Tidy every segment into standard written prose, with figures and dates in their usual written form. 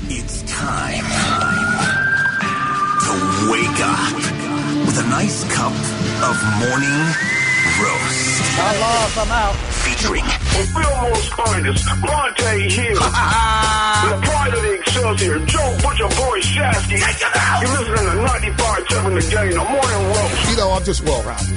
It's time to wake up with a nice cup of morning roast. I'm out. Featuring Fillmore's finest, Vontae Hill. The pride of the Excelsior, Joe Butcher Boy Shasky. You're listening to 95.7 The Game, the morning roast. You know, I'm just well-rounded.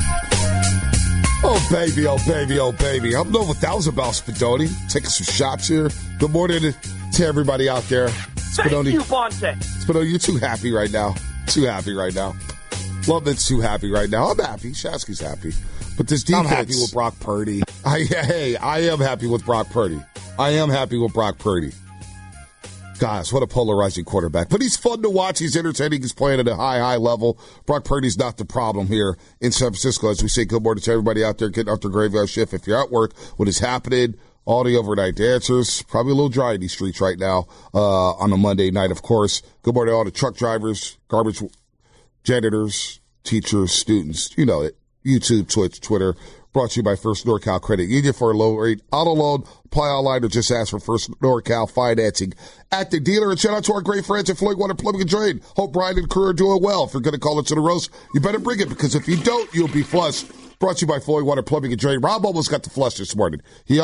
Oh, baby, oh, baby, oh, baby. I'm Nova Thousandbow Spadoni, taking some shots here. Good morning to everybody out there. Thank you, Vontae. Spadoni, you're too happy right now. Too happy right now. Loveman's too happy right now. I'm happy. Shasky's happy. But this defense. I'm happy with Brock Purdy. I am happy with Brock Purdy. I am happy with Brock Purdy. Guys, what a polarizing quarterback. But he's fun to watch. He's entertaining. He's playing at a high level. Brock Purdy's not the problem here in San Francisco. As we say good morning to everybody out there getting off their graveyard shift. If you're at work, what is happening? All the overnight dancers. Probably a little dry in these streets right now on a Monday night, of course. Good morning to all the truck drivers, garbage janitors, teachers, students. You know it. YouTube, Twitch, Twitter. Brought to you by First NorCal Credit Union for a low-rate auto loan. Apply online or just ask for First NorCal Financing at the dealer. And shout out to our great friends at Floyd Water Plumbing and Drain. Hope Brian and crew are doing well. If you're going to call it to the roast, you better bring it, because if you don't, you'll be flushed. Brought to you by Floyd Water Plumbing and Drain. Rob almost got the flush this morning. But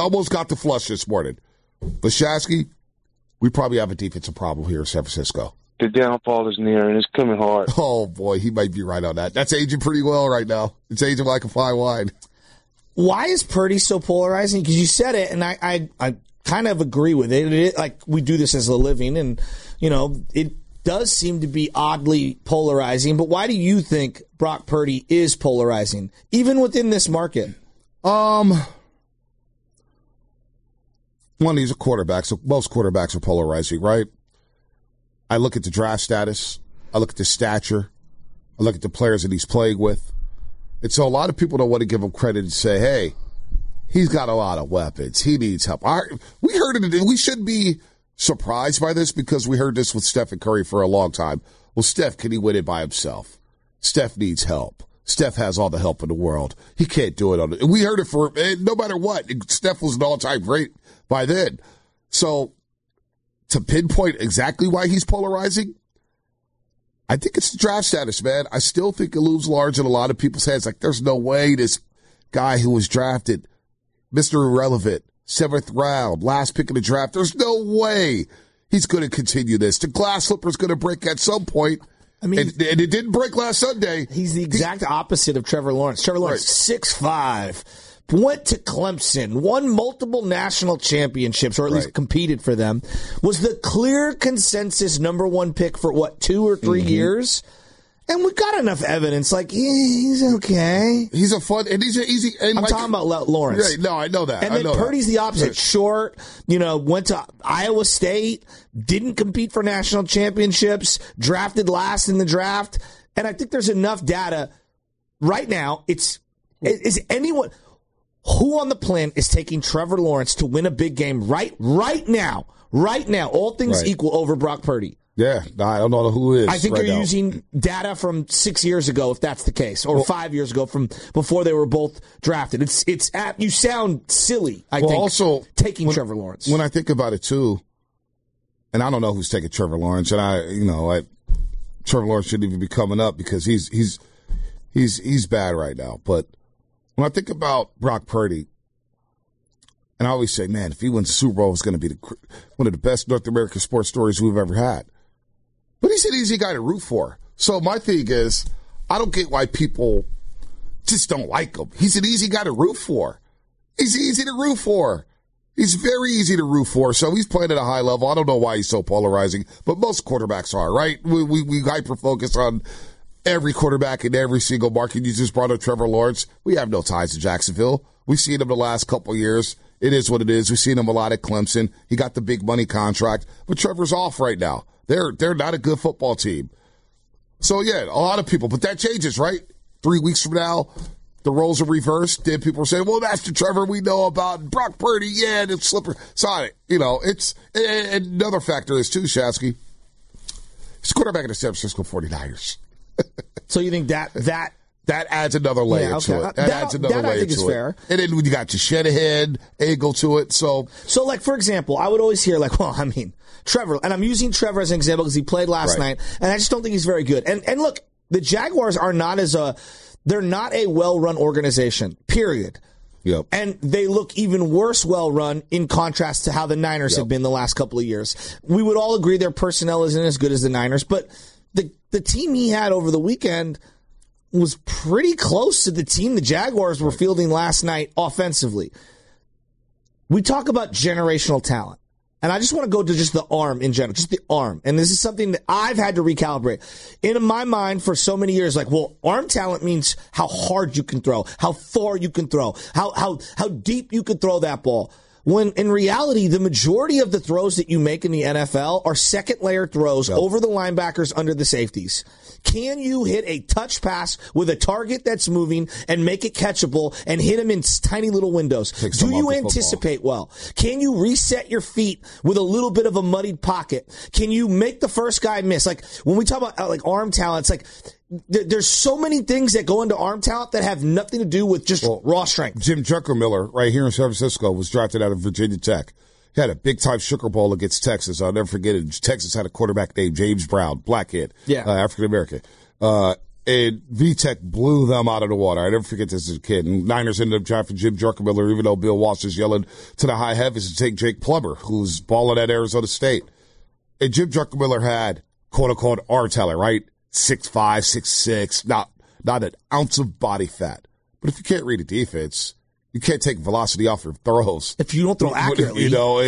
Shasky, we probably have a defensive problem here in San Francisco. The downfall is near, and it's coming hard. Oh, boy, he might be right on that. That's aging pretty well right now. It's aging like a fine wine. Why is Purdy so polarizing? Because you said it, and I kind of agree with it. Like, we do this as a living, and, you know, it does seem to be oddly polarizing. But why do you think Brock Purdy is polarizing, even within this market? One, he's a quarterback, so most quarterbacks are polarizing, right? I look at the draft status. I look at the stature. I look at the players that he's playing with. And so a lot of people don't want to give him credit and say, hey, he's got a lot of weapons. He needs help. We heard it. We shouldn't be surprised by this, because we heard this with Stephen Curry for a long time. Well, Steph, can he win it by himself? Steph needs help. Steph has all the help in the world. He can't do it on it. We heard it for no matter what. Steph was an all-time great by then. So to pinpoint exactly why he's polarizing, I think it's the draft status, man. I still think it looms large in a lot of people's heads. Like, there's no way this guy who was drafted, Mr. Irrelevant, 7th round, last pick of the draft, there's no way he's going to continue this. The glass slipper's going to break at some point. I mean, and it didn't break last Sunday. He's the exact opposite of Trevor Lawrence. Trevor Lawrence, 6'5", went to Clemson, won multiple national championships, or at least competed for them, was the clear consensus number one pick for, 2 or 3 years? And we've got enough evidence, like, he's okay. He's a fun, and he's an easy. And I'm talking about Lawrence. Yeah, no, I know that. And then Purdy's the opposite. Short, went to Iowa State, didn't compete for national championships, drafted last in the draft. And I think there's enough data right now. Is anyone, who on the planet is taking Trevor Lawrence to win a big game right now, all things equal, over Brock Purdy? Yeah, I don't know who is. I think they're using data from 6 years ago, if that's the case, or 5 years ago, from before they were both drafted. You sound silly, I think, also taking Trevor Lawrence. When I think about it, too, and I don't know who's taking Trevor Lawrence, and Trevor Lawrence shouldn't even be coming up, because he's bad right now. But when I think about Brock Purdy, and I always say, man, if he wins the Super Bowl, it's going to be one of the best North American sports stories we've ever had. But he's an easy guy to root for. So my thing is, I don't get why people just don't like him. He's an easy guy to root for. He's easy to root for. He's very easy to root for. So he's playing at a high level. I don't know why he's so polarizing, but most quarterbacks are, right? We hyper-focus on every quarterback in every single market. You just brought up Trevor Lawrence. We have no ties to Jacksonville. We've seen him the last couple of years. It is what it is. We've seen him a lot at Clemson. He got the big money contract, but Trevor's off right now. They're not a good football team. So, yeah, a lot of people. But that changes, right? 3 weeks from now, the roles are reversed. Then people are saying, well, that's the Trevor we know about. Brock Purdy, yeah, and it's Slipper. Sorry, it's and another factor is, too, Shasky. He's quarterback of the San Francisco 49ers. So you think that That adds another layer to it. That adds another layer to it. Fair. And then when you got your Shanahan angle to it, so like, for example, I would always hear, like, well, I mean, Trevor, and I'm using Trevor as an example because he played last night, and I just don't think he's very good. And look, the Jaguars are they're not a well-run organization, period. Yep. And they look even worse well-run in contrast to how the Niners have been the last couple of years. We would all agree their personnel isn't as good as the Niners, but the team he had over the weekend was pretty close to the team the Jaguars were fielding last night offensively. We talk about generational talent, and I just want to go to just the arm in general, just the arm. And this is something that I've had to recalibrate. In my mind for so many years, like, well, arm talent means how hard you can throw, how far you can throw, how deep you can throw that ball. When in reality, the majority of the throws that you make in the NFL are second-layer throws over the linebackers under the safeties. Can you hit a touch pass with a target that's moving and make it catchable and hit them in tiny little windows? Do you anticipate well? Can you reset your feet with a little bit of a muddied pocket? Can you make the first guy miss? Like, when we talk about like arm talent, it's like there's so many things that go into arm talent that have nothing to do with just raw strength. Jim Druckenmiller, right here in San Francisco, was drafted out of Virginia Tech. He had a big-time Sugar Bowl against Texas. I'll never forget it. Texas had a quarterback named James Brown, black kid, African-American. And VTech blew them out of the water. I never forget this as a kid. And Niners ended up drafting Jim Druckenmiller, even though Bill Walsh is yelling to the high heavens to take Jake Plummer, who's balling at Arizona State. And Jim Druckenmiller had, quote-unquote, arm talent, right? 6'5", 6'6", not an ounce of body fat. But if you can't read a defense, you can't take velocity off your throws. If you don't throw accurately. You know,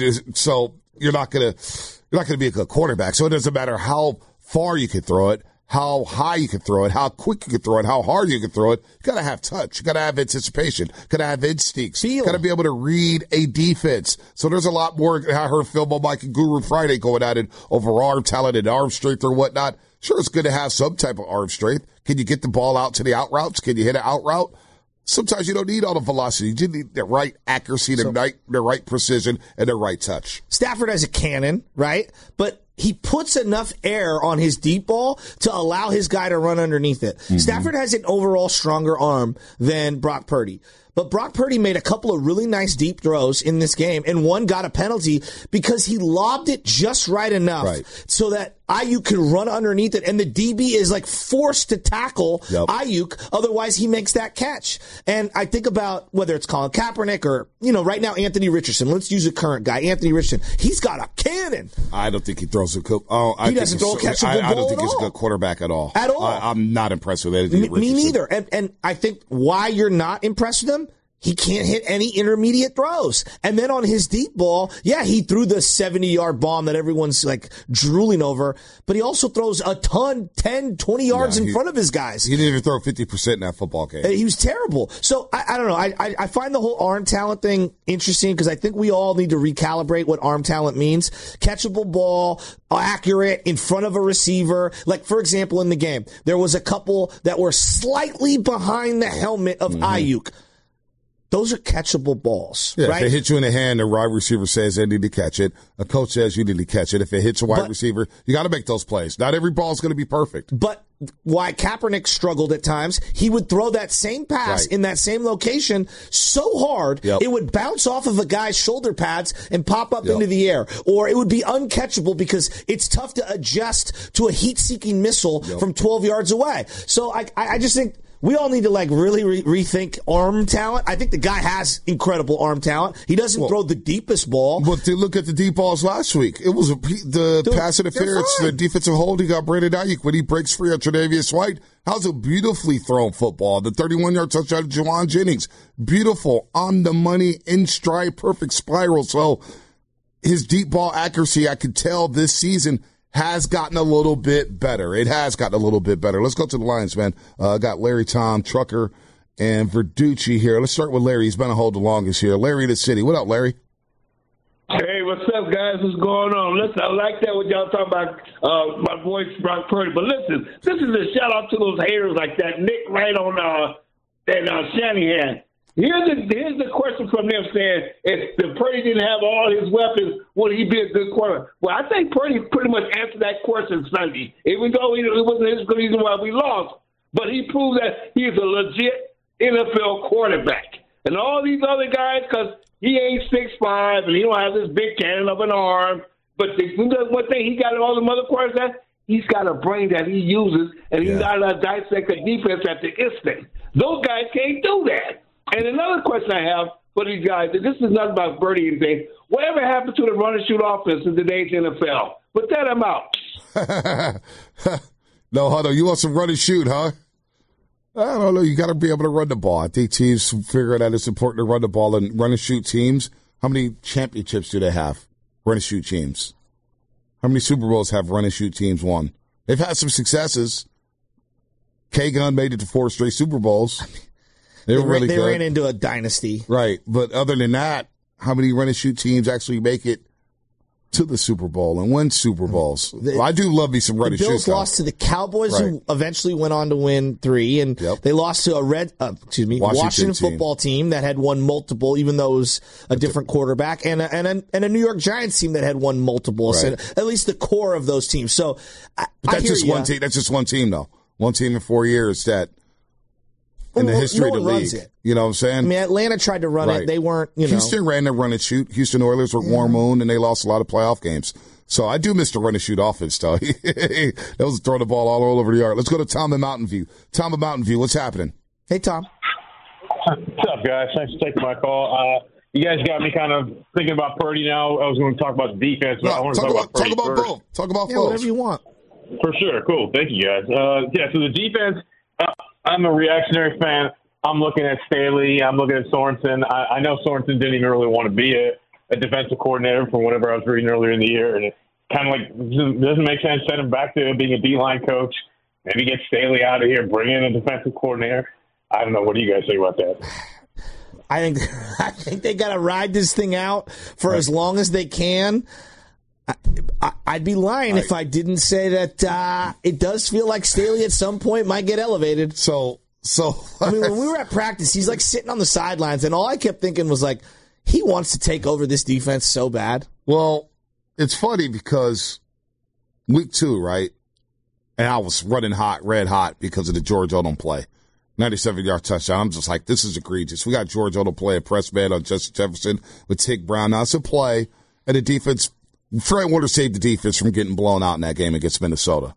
so you're not gonna be a good quarterback. So it doesn't matter how far you can throw it, how high you can throw it, how quick you can throw it, how hard you can throw it. You gotta have touch. You gotta have anticipation. You gotta have instincts. You gotta be able to read a defense. So there's a lot more. I heard Phil Mike and Guru Friday going at it over arm talent and arm strength or whatnot. Sure, it's good to have some type of arm strength. Can you get the ball out to the out routes? Can you hit an out route? Sometimes you don't need all the velocity. You need the right accuracy, the right precision, and the right touch. Stafford has a cannon, right? But he puts enough air on his deep ball to allow his guy to run underneath it. Mm-hmm. Stafford has an overall stronger arm than Brock Purdy. But Brock Purdy made a couple of really nice deep throws in this game, and one got a penalty because he lobbed it just right enough so that Ayuk could run underneath it, and the DB is like forced to tackle Ayuk, otherwise he makes that catch. And I think about whether it's Colin Kaepernick or, right now Anthony Richardson. Let's use a current guy, Anthony Richardson. He's got a cannon. I don't think he throws a he doesn't throw a catchable ball. I don't think he's a good quarterback at all. At all. I'm not impressed with anything. Me neither. And I think why you're not impressed with him, he can't hit any intermediate throws. And then on his deep ball, he threw the 70-yard bomb that everyone's like drooling over, but he also throws a ton, 10, 20 yards in front of his guys. He didn't even throw 50% in that football game. He was terrible. So I don't know. I find the whole arm talent thing interesting because I think we all need to recalibrate what arm talent means. Catchable ball, accurate, in front of a receiver. Like, for example, in the game, there was a couple that were slightly behind the helmet of Ayuk. Those are catchable balls, right? If it hits you in the hand, the wide receiver says they need to catch it. A coach says you need to catch it. If it hits a wide receiver, you got to make those plays. Not every ball is going to be perfect. But why Kaepernick struggled at times, he would throw that same pass in that same location so hard, it would bounce off of a guy's shoulder pads and pop up into the air. Or it would be uncatchable because it's tough to adjust to a heat-seeking missile from 12 yards away. So I just think we all need to really rethink arm talent. I think the guy has incredible arm talent. He doesn't throw the deepest ball. But look at the deep balls last week. It was the pass interference, the defensive hold. He got Brandon Ayuk when he breaks free on Tre'Davious White. That was a beautifully thrown football. The 31-yard touchdown to Juwan Jennings. Beautiful, on the money, in stride, perfect spiral. So his deep ball accuracy, I could tell this season, has gotten a little bit better. It has gotten a little bit better. Let's go to the Lions, man. Got Larry, Tom, Trucker, and Verducci here. Let's start with Larry. He's been a hold the longest here. Larry in the city. What up, Larry? Hey, what's up, guys? What's going on? Listen, I like that what y'all talking about, my boy Brock Purdy. But listen, this is a shout-out to those haters like that Nick Wright on Shanahan. Here's the question from them saying, if Purdy didn't have all his weapons, would he be a good quarterback? Well, I think Purdy pretty much answered that question Sunday, even though it wasn't his reason why we lost. but he proved that he's a legit NFL quarterback. And all these other guys, because he ain't 6'5", and he don't have this big cannon of an arm, but one thing he got in all the other quarterbacks, he's got a brain that he uses, and he's got to dissect the defense at the instant. Those guys can't do that. And another question I have for these guys, and this is not about Birdie and things, whatever happened to the run-and-shoot offense in today's NFL? With that, I'm out. No, Hunter, you want some run-and-shoot, huh? I don't know. You got to be able to run the ball. I think teams figure that it's important to run the ball and run-and-shoot teams. How many championships do they have? Run-and-shoot teams. How many Super Bowls have run-and-shoot teams won? They've had some successes. K-Gun made it to 4 straight Super Bowls. They were really good. They ran into a dynasty. Right. But other than that, how many run-and-shoot teams actually make it to the Super Bowl and win Super Bowls? I do love me some run-and-shoot. The Bills lost to the Cowboys, who eventually went on to win 3, and they lost to a Washington football team that had won multiple, even though it was a different quarterback, and a New York Giants team that had won multiple. So at least the core of those teams. So that's just one team. That's just one team, though. One team in 4 years that. In the history of the league. You know what I'm saying? I mean, Atlanta tried to run it. They weren't, Houston ran their run and shoot. Houston Oilers were Warren Moon, and they lost a lot of playoff games. So I do miss the run and shoot offense, though. That was throwing the ball all over the yard. Let's go to Tom in Mountain View. Tom in Mountain View, what's happening? Hey, Tom. What's up, guys? Thanks for taking my call. You guys got me kind of thinking about Purdy now. I was going to talk about the defense, but I want to talk about Purdy first. Both. Talk about both. Whatever you want. For sure. Cool. Thank you, guys. So the defense, I'm a reactionary fan. I'm looking at Staley. I'm looking at Sorensen. I know Sorensen didn't even really want to be a defensive coordinator from whatever I was reading earlier in the year. And it kind of like doesn't make sense. Send him back to being a D-line coach. Maybe get Staley out of here. Bring in a defensive coordinator. I don't know. What do you guys think about that? I think they got to ride this thing out for as long as they can. I'd be lying if I didn't say that it does feel like Staley at some point might get elevated. So I mean, when we were at practice, he's like sitting on the sidelines, and all I kept thinking was like, he wants to take over this defense so bad. Well, it's funny because week 2, right? And I was running red hot because of the George Odom play. 97-yard touchdown. I'm just like, this is egregious. We got George Odom play a press man on Justin Jefferson with Tig Brown. Now it's a play, and the defense, Fred Warner saved the defense from getting blown out in that game against Minnesota.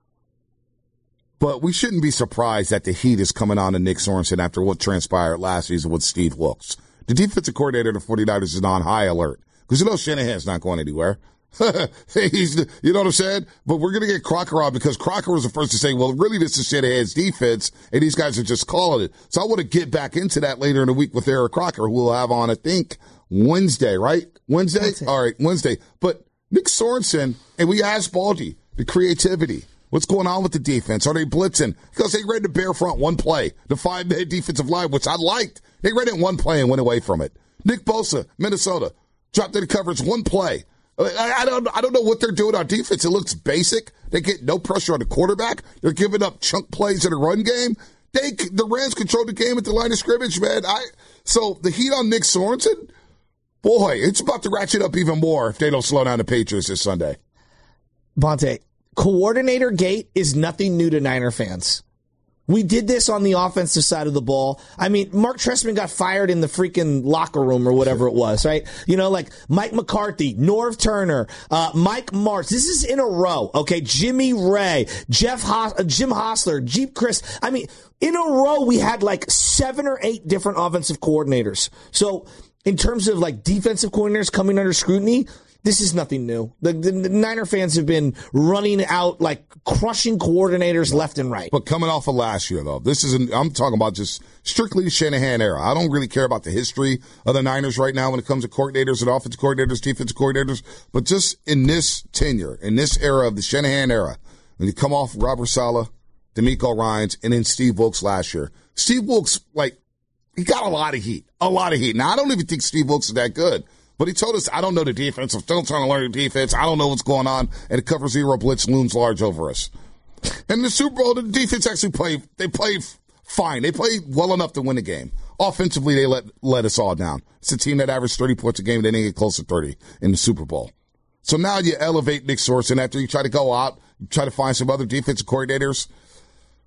But we shouldn't be surprised that the heat is coming on to Nick Sorensen after what transpired last season with Steve Wilks. The defensive coordinator of the 49ers is on high alert because Shanahan's not going anywhere. You know what I'm saying? But we're going to get Crocker on because Crocker was the first to say, well, really, this is Shanahan's defense, and these guys are just calling it. So I want to get back into that later in the week with Eric Crocker, who we'll have on, I think, Wednesday, right? Wednesday? All right, Wednesday. But Nick Sorensen, and we asked Baldy, the creativity. What's going on with the defense? Are they blitzing? Because they ran the bare front one play, the 5-man defensive line, which I liked. They ran it one play and went away from it. Nick Bosa, Minnesota, dropped into coverage one play. I don't know what they're doing on defense. It looks basic. They get no pressure on the quarterback. They're giving up chunk plays in the run game. The Rams controlled the game at the line of scrimmage, man. So the heat on Nick Sorensen, boy, it's about to ratchet up even more if they don't slow down the Patriots this Sunday. Bonte, coordinator gate is nothing new to Niner fans. We did this on the offensive side of the ball. I mean, Mark Trestman got fired in the freaking locker room or whatever it was, right? You know, like Mike McCarthy, Norv Turner, Mike Martz. This is in a row, okay? Jimmy Ray, Jim Hostler, Jeep Chris. I mean, in a row, we had like 7 or 8 different offensive coordinators. So in terms of like defensive coordinators coming under scrutiny, this is nothing new. The Niner fans have been running out, like crushing coordinators left and right. But coming off of last year, though, I'm talking about just strictly the Shanahan era. I don't really care about the history of the Niners right now when it comes to coordinators and offensive coordinators, defensive coordinators. But just in this tenure, in this era of the Shanahan era, when you come off Robert Saleh, DeMeco Ryans, and then Steve Wilks last year. Steve Wilks, he got a lot of heat. Now, I don't even think Steve Wilks is that good. But he told us, I don't know the defense. I'm still trying to learn the defense. I don't know what's going on. And the cover zero blitz looms large over us. And the Super Bowl, the defense actually played fine. They played well enough to win the game. Offensively, they let us all down. It's a team that averaged 30 points a game. They didn't get close to 30 in the Super Bowl. So now you elevate Nick Sorensen after you try to go out, you try to find some other defensive coordinators.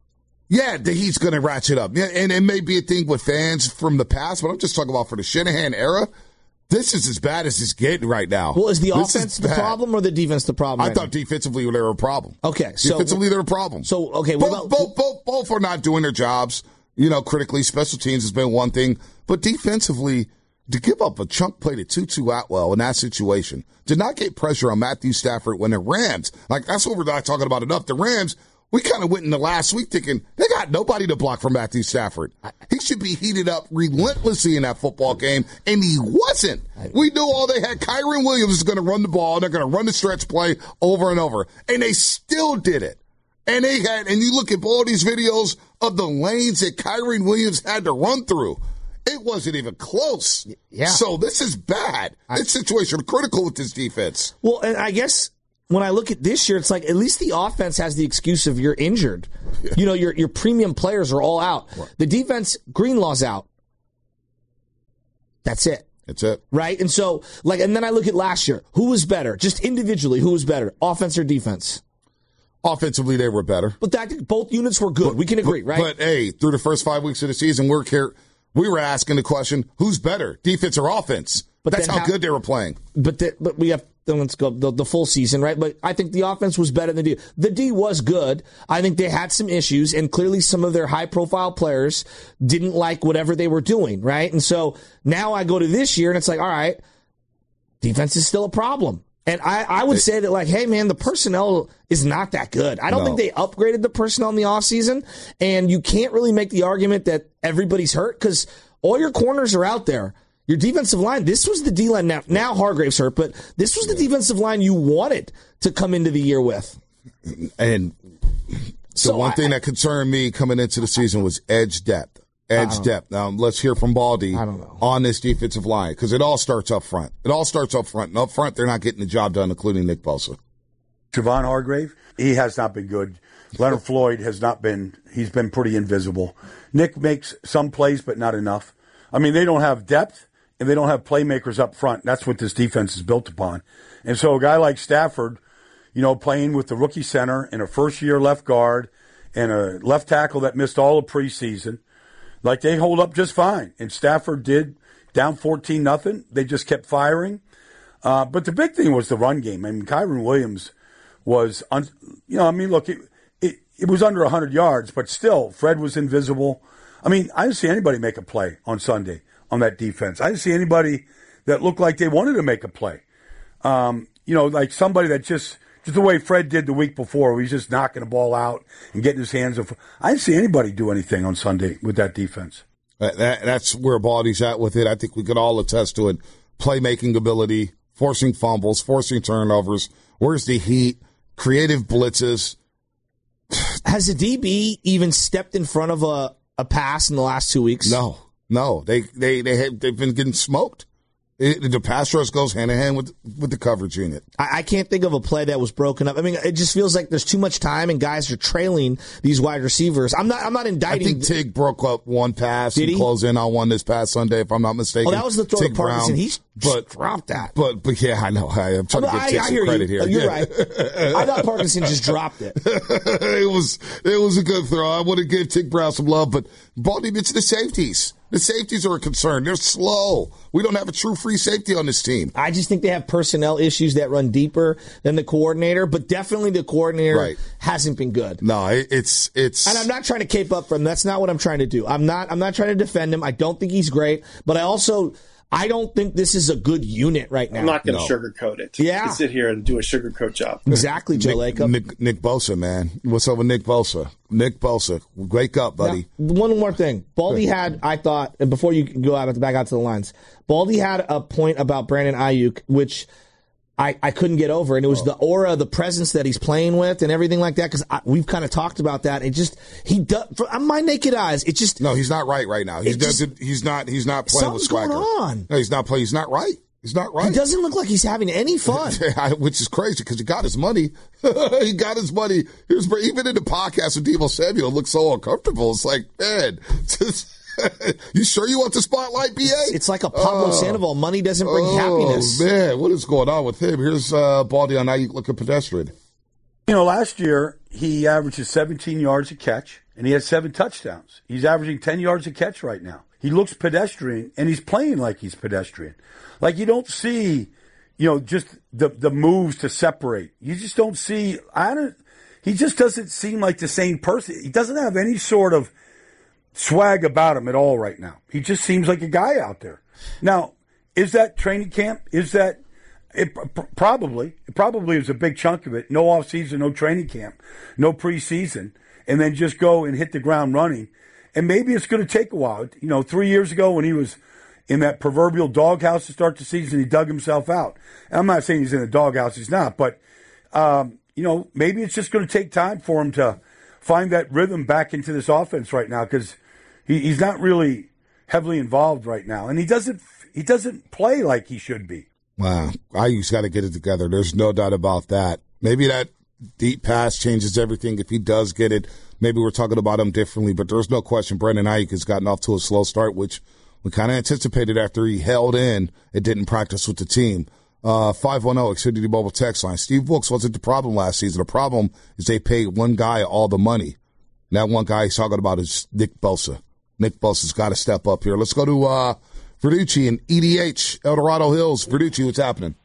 Yeah, he's going to ratchet up. Yeah, and it may be a thing with fans from the past, but I'm just talking about for the Shanahan era. This is as bad as it's getting right now. Well, is the offense the problem or the defense the problem? I thought defensively they were a problem. Okay, so defensively they're a problem. So okay, both are not doing their jobs. Critically, special teams has been one thing, but defensively, to give up a chunk play to Tutu Atwell in that situation, to not get pressure on Matthew Stafford when the Rams, that's what we're not talking about enough. The Rams, we kind of went in the last week thinking they got nobody to block for Matthew Stafford. He should be heated up relentlessly in that football game, and he wasn't. We knew all they had. Kyren Williams is going to run the ball, and they're going to run the stretch play over and over, and they still did it. And you look at all these videos of the lanes that Kyren Williams had to run through. It wasn't even close. Yeah. So this is bad. This situation is critical with this defense. Well, and I guess when I look at this year, it's like at least the offense has the excuse of you're injured. Yeah. Your premium players are all out. What? The defense, Greenlaw's out. That's it. That's it. Right? And so, and then I look at last year. Who was better? Just individually, who was better? Offense or defense? Offensively, they were better. But both units were good. We can agree, right? But, hey, through the first 5 weeks of the season, we were asking the question, who's better, defense or offense? But that's how good they were playing. But we have, let's go the full season, right? But I think the offense was better than the D. The D was good. I think they had some issues, and clearly some of their high-profile players didn't like whatever they were doing, right? And so now I go to this year, and it's like, all right, defense is still a problem. And I would say that, hey, man, the personnel is not that good. I don't think they upgraded the personnel in the offseason, and you can't really make the argument that everybody's hurt because all your corners are out there. Your defensive line, this was the D-line. Now Hargrave's hurt, but this was the defensive line you wanted to come into the year with. And the one thing that concerned me coming into the season was edge depth. Now, let's hear from Baldy on this defensive line because it all starts up front. And up front, they're not getting the job done, including Nick Bosa. Javon Hargrave, he has not been good. Leonard Floyd has not been – he's been pretty invisible. Nick makes some plays, but not enough. I mean, they don't have depth, and they don't have playmakers up front. That's what this defense is built upon. And so a guy like Stafford, playing with the rookie center and a first-year left guard and a left tackle that missed all of preseason – they hold up just fine. And Stafford did, down 14-0. They just kept firing. But the big thing was the run game. I mean, Kyren Williams was, look, it was under 100 yards, but still, Fred was invisible. I mean, I didn't see anybody make a play on Sunday on that defense. I didn't see anybody that looked like they wanted to make a play. Somebody that just the way Fred did the week before, where he's just knocking the ball out and getting his hands up. I didn't see anybody do anything on Sunday with that defense. That's where Baldy's at with it. I think we could all attest to it. Playmaking ability, forcing fumbles, forcing turnovers. Where's the heat? Creative blitzes. Has the DB even stepped in front of a pass in the last 2 weeks? No. They've been getting smoked. The pass rush goes hand in hand with the coverage unit. I can't think of a play that was broken up. I mean, it just feels like there's too much time and guys are trailing these wide receivers. I'm not indicting. I think Tig broke up one pass and closed in on one this past Sunday, if I'm not mistaken. Oh, that was the throw to Parkinson. He dropped that. But yeah, I know. I'm trying to give Tig some credit here. You're right. I thought Parkinson just dropped it. It was a good throw. I want to give Tig Brown some love, but Baldy, it's the safeties. The safeties are a concern. They're slow. We don't have a true free safety on this team. I just think they have personnel issues that run deeper than the coordinator, but definitely the coordinator hasn't been good. No, it's. And I'm not trying to cape up for him. That's not what I'm trying to do. I'm not trying to defend him. I don't think he's great, but I don't think this is a good unit right now. I'm not going to sugarcoat it. Yeah. You sit here and do a sugarcoat job. Exactly, Joe Lacob. Nick Bosa, man. What's up with Nick Bosa? Nick Bosa, wake up, buddy. Now, one more thing. Baldy had, I thought, and before you go back out to the lines, Baldy had a point about Brandon Ayuk, which I couldn't get over, and it was the aura, the presence that he's playing with, and everything like that. Because we've kind of talked about that. It just on my naked eyes, it just he's not right now. He's not playing with swagger. Going on. No, he's not playing. He's not right. He's not right. He doesn't look like he's having any fun. Which is crazy because he got his money. He got his money. Even in the podcast with Deebo Samuel, it looks so uncomfortable. It's like, man, you sure you want the spotlight, BA? It's like a Pablo Sandoval. Money doesn't bring happiness. Oh, man, what is going on with him? Here's Baldy on Ayuk looking pedestrian. Last year, he averages 17 yards a catch. and he has 7 touchdowns. He's averaging 10 yards a catch right now. He looks pedestrian, and he's playing like he's pedestrian. Like, you don't see, just the moves to separate. You just don't see, he just doesn't seem like the same person. He doesn't have any sort of swag about him at all right now. He just seems like a guy out there. Now, is that training camp? Is that it? Probably. It probably is a big chunk of it. No offseason, no training camp, no preseason, and then just go and hit the ground running. And maybe it's going to take a while. 3 years ago when he was in that proverbial doghouse to start the season, he dug himself out. And I'm not saying he's in a doghouse. He's not. But, maybe it's just going to take time for him to find that rhythm back into this offense right now, because he's not really heavily involved right now. And he doesn't play like he should be. Wow. IU's got to get it together. There's no doubt about that. Maybe that deep pass changes everything. If he does get it, maybe we're talking about him differently. But there's no question Brandon Ayuk has gotten off to a slow start, which we kind of anticipated after he held in and didn't practice with the team. 510 Xfinity Mobile text line. Steve Wilks wasn't the problem last season. The problem is they paid one guy all the money. And that one guy he's talking about is Nick Bosa. Nick Bosa's got to step up here. Let's go to Verducci and EDH, El Dorado Hills. Verducci, what's happening?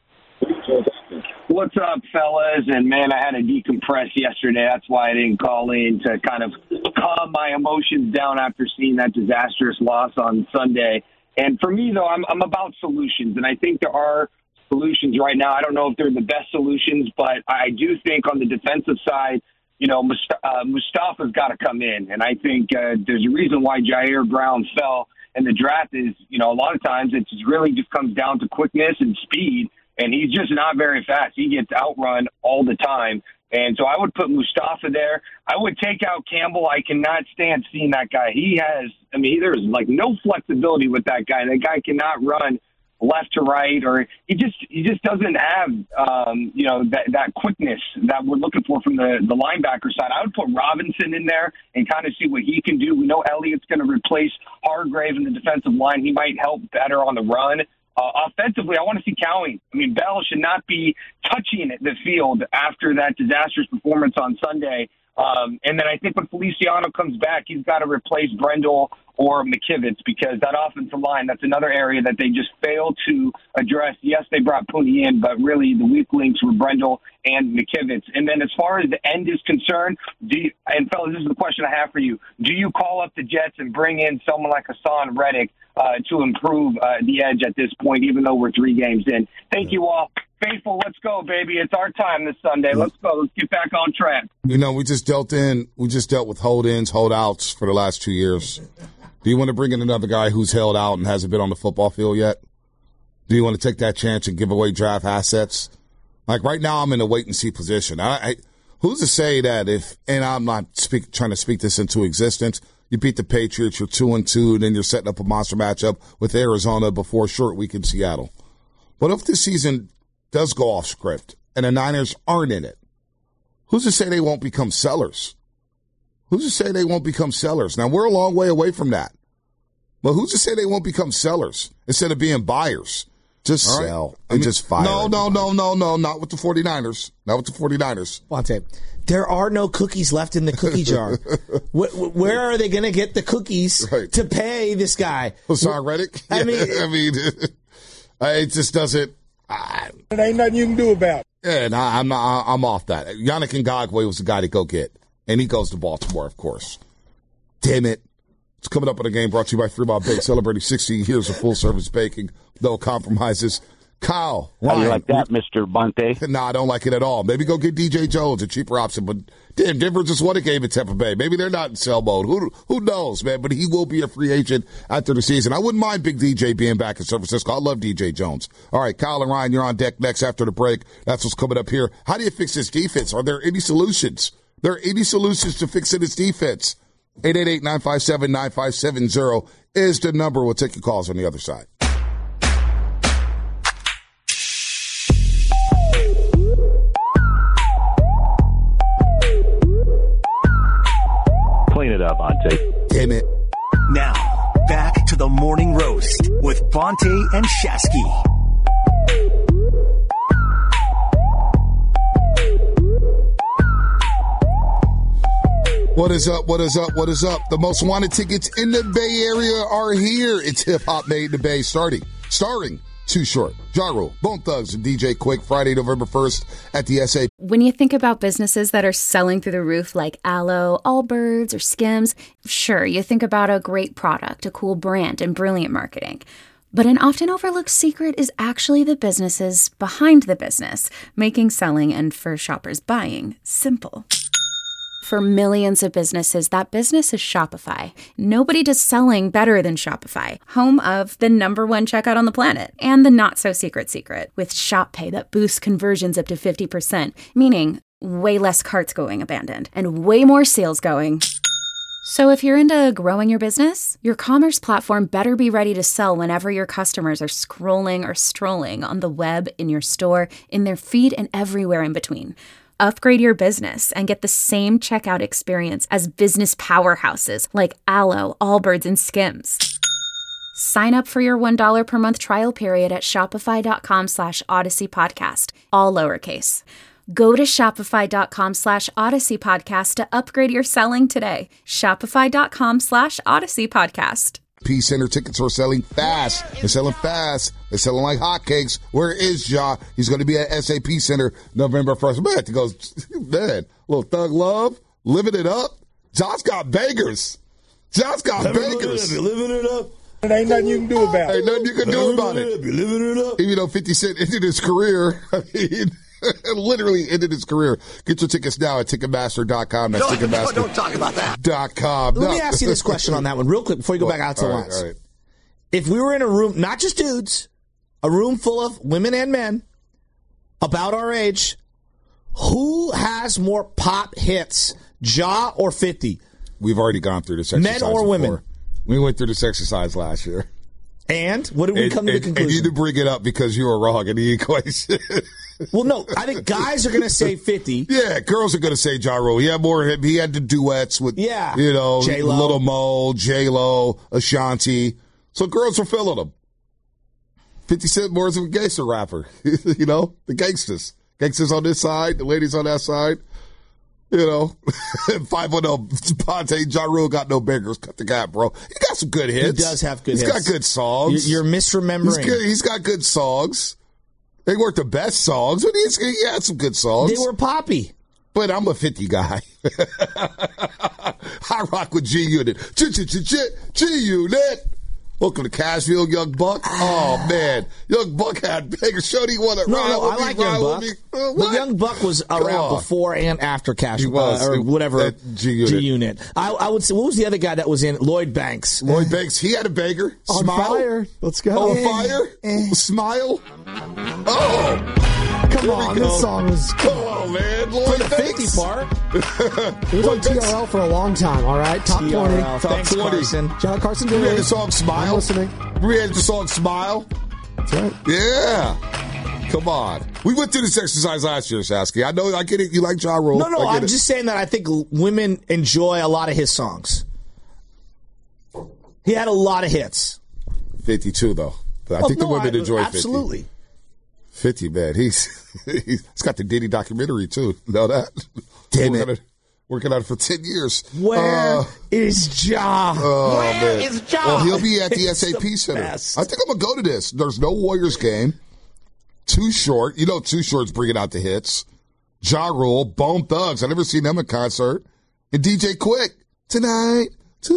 What's up, fellas? And, man, I had to decompress yesterday. That's why I didn't call in, to kind of calm my emotions down after seeing that disastrous loss on Sunday. And for me, though, I'm about solutions, and I think there are solutions right now. I don't know if they're the best solutions, but I do think on the defensive side, Mustafa's got to come in. And I think there's a reason why Jair Brown fell in the draft is, a lot of times it really just comes down to quickness and speed. And he's just not very fast. He gets outrun all the time. And so I would put Mustafa there. I would take out Campbell. I cannot stand seeing that guy. There's like no flexibility with that guy. That guy cannot run left to right, or he just doesn't have, that quickness that we're looking for from the linebacker side. I would put Robinson in there and kind of see what he can do. We know Elliott's going to replace Hargrave in the defensive line. He might help better on the run. Offensively, I want to see Cowing. Bell should not be touching the field after that disastrous performance on Sunday. And then I think when Feliciano comes back, he's got to replace Brendel or McKivitz, because that offensive line, that's another area that they just failed to address. Yes, they brought Pooney in, but really the weak links were Brendel and McKivitz. And then as far as the end is concerned, and fellas, this is the question I have for you. Do you call up the Jets and bring in someone like Hassan Reddick to improve the edge at this point, even though we're 3 games in? Thank you all. Faithful, let's go, baby. It's our time this Sunday. Let's go. Let's get back on track. We just dealt with hold-ins, hold-outs for the last 2 years. Do you want to bring in another guy who's held out and hasn't been on the football field yet? Do you want to take that chance and give away draft assets? Like right now, I'm in a wait-and-see position. Who's to say that and I'm not trying to speak this into existence, you beat the Patriots, you're 2-2, then you're setting up a monster matchup with Arizona before a short week in Seattle. What if this season does go off script and the Niners aren't in it? Who's to say they won't become sellers? Who's to say they won't become sellers? Now, we're a long way away from that. But who's to say they won't become sellers instead of being buyers? Just sell and just fire. No, not with the 49ers. Not with the 49ers. Vontae, there are no cookies left in the cookie jar. Where are they going to get the cookies to pay this guy? Hassan Reddick? It just doesn't. It ain't nothing you can do about it. Yeah, and I'm off that. Yannick Ngakoue was the guy to go get. And he goes to Baltimore, of course. Damn it. It's coming up on a game brought to you by Fremont Bake, celebrating 60 years of full-service baking. No compromises. Kyle, Ryan. How do you like that, Mr. Bonte? No, I don't like it at all. Maybe go get DJ Jones, a cheaper option. But damn, Denver just won a game at Tampa Bay. Maybe they're not in sell mode. Who knows, man? But he will be a free agent after the season. I wouldn't mind Big DJ being back in San Francisco. I love DJ Jones. All right, Kyle and Ryan, you're on deck next after the break. That's what's coming up here. How do you fix this defense? Are there any solutions? There are any solutions to fixing this defense? 888-957-9570 is the number. We'll take your calls on the other side. Clean it up, Bonte. Damn it. Now, back to the Morning Roast with Bonte and Shasky. What is up? What is up? What is up? The most wanted tickets in the Bay Area are here. It's Hip Hop Made in the Bay, starring Too Short, Ja Rule, Bone Thugs, and DJ Quick, Friday, November 1st at the SA. When you think about businesses that are selling through the roof like Aloe, Allbirds, or Skims, sure, you think about a great product, a cool brand, and brilliant marketing. But an often overlooked secret is actually the businesses behind the business, making selling and, for shoppers, buying simple. For millions of businesses, that business is Shopify. Nobody does selling better than Shopify, home of the #1 checkout on the planet, and the not-so-secret secret, with Shop Pay that boosts conversions up to 50%, meaning way less carts going abandoned, and way more sales going. So if you're into growing your business, your commerce platform better be ready to sell whenever your customers are scrolling or strolling on the web, in your store, in their feed, and everywhere in between. Upgrade your business and get the same checkout experience as business powerhouses like Aloe, Allbirds, and Skims. Sign up for your $1 per month trial period at shopify.com/Odyssey Podcast, all lowercase. Go to shopify.com/Odyssey Podcast to upgrade your selling today. Shopify.com/Odyssey Podcast. P Center tickets are selling fast. They're selling fast. They're selling like hotcakes. Where is Ja? He's going to be at SAP Center November 1st. Man, he goes, man, little Thug Love, living it up. Ja's got bangers. Ja's got bangers. Living it up. There ain't nothing you can do about it. Ain't nothing you can do about it. Living it up. Even though 50 Cent ended his career, I mean, literally ended his career. Get your tickets now at Ticketmaster.com. That's Ticketmaster. Don't talk about that. .com. Let me ask you this question on that one real quick before you go back out to the lines. All right. If we were in a room, not just dudes, a room full of women and men about our age, who has more pop hits, Ja or 50? We've already gone through this exercise. Men or women? Before. We went through this exercise last year. And what did we come to the conclusion? And you did bring it up because you were wrong in the equation. Well, no, I think guys are going to say 50. Yeah, girls are going to say Ja Rule. He had more. He had the duets with, J-Lo. Little Mo, J-Lo, Ashanti. So girls are feeling him. 50 Cent more as a gangster rapper. The gangsters. Gangsters on this side, the ladies on that side. 510 Ponte, Ja Rule got no bangers. Cut the gap, bro. He got some good hits. He does have good hits. He's got good songs. You're misremembering. He's got good songs. They weren't the best songs, but he had some good songs. They were poppy. But I'm a 50 guy. I rock with G-Unit. G-Unit. Welcome to Cashville, Young Buck. Oh, man. Young Buck had bigger. Shorty want to ride with I like Young Buck. But Young Buck was around before and after Cashville. Or whatever. G-Unit. I would say, what was the other guy that was in? Lloyd Banks. Lloyd Banks. He had a banger. On fire. Let's go. On fire. Smile. Oh. Come on. This song was. Come on, man. Lloyd For the Banks. 50 part. It was on TRL for a long time, all right? Top 20. Top Thanks, 20. Carson. John Carson did We had the song Smile. I'm listening. We had the song Smile. That's right. Yeah. Come on. We went through this exercise last year, Sasky. I know, I get it. You like Ja Rule. No, I'm just saying that I think women enjoy a lot of his songs. He had a lot of hits. 52, though. I think the women enjoy 50. Absolutely. 50, man. He's got the Diddy documentary, too. Know that? Damn it. Working on it for 10 years. Where is Ja? Where is Ja? Well, he'll be at the SAP Center. Best. I think I'm going to go to this. There's no Warriors game. Too Short. Too Short's bringing out the hits. Ja Rule, Bone Thugs. I've never seen them in concert. And DJ Quick. Tonight.